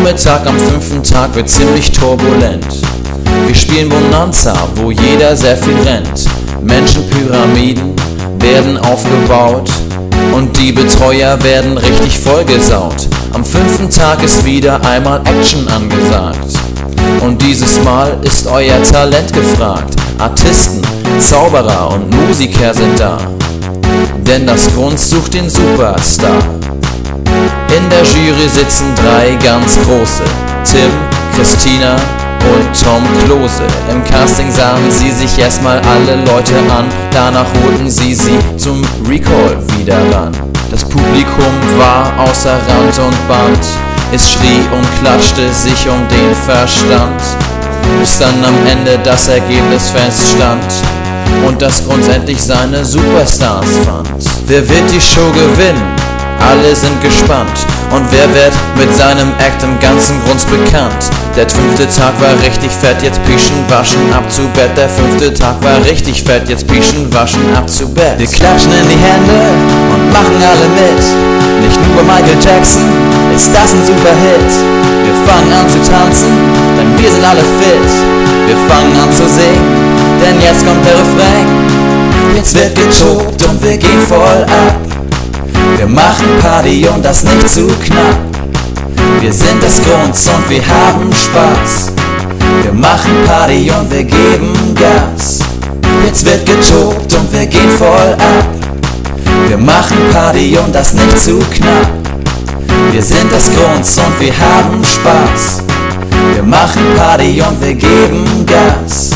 Vormittag am 5. Tag wird ziemlich turbulent. Wir spielen Bonanza, wo jeder sehr viel rennt. Menschenpyramiden werden aufgebaut und die Betreuer werden richtig vollgesaut. Am 5. Tag ist wieder einmal Action angesagt. Und dieses Mal ist euer Talent gefragt. Artisten, Zauberer und Musiker sind da, denn das Grund sucht den Superstar. In der Jury sitzen 3 ganz große: Tim, Christina und Tom Klose. Im Casting sahen sie sich erstmal alle Leute an, danach holten sie zum Recall wieder ran. Das Publikum war außer Rand und Band, es schrie und klatschte sich um den Verstand, bis dann am Ende das Ergebnis feststand und das Grund endlich seine Superstars fand. Wer wird die Show gewinnen? Alle sind gespannt. Und wer wird mit seinem Act im ganzen Grund bekannt? Der 5. Tag war richtig fett, jetzt pischen, waschen, ab zu Bett. Der 5. Tag war richtig fett, jetzt pischen, waschen, ab zu Bett. Wir klatschen in die Hände und machen alle mit. Nicht nur bei Michael Jackson ist das ein super Hit. Wir fangen an zu tanzen, denn wir sind alle fit. Wir fangen an zu singen, denn jetzt kommt der Refrain. Jetzt wird getobt und wir gehen voll ab. Wir machen Party und das nicht zu knapp. Wir sind des Grunds und wir haben Spaß. Wir machen Party und wir geben Gas. Jetzt wird getobt und wir gehen voll ab. Wir machen Party und das nicht zu knapp. Wir sind des Grunds und wir haben Spaß. Wir machen Party und wir geben Gas.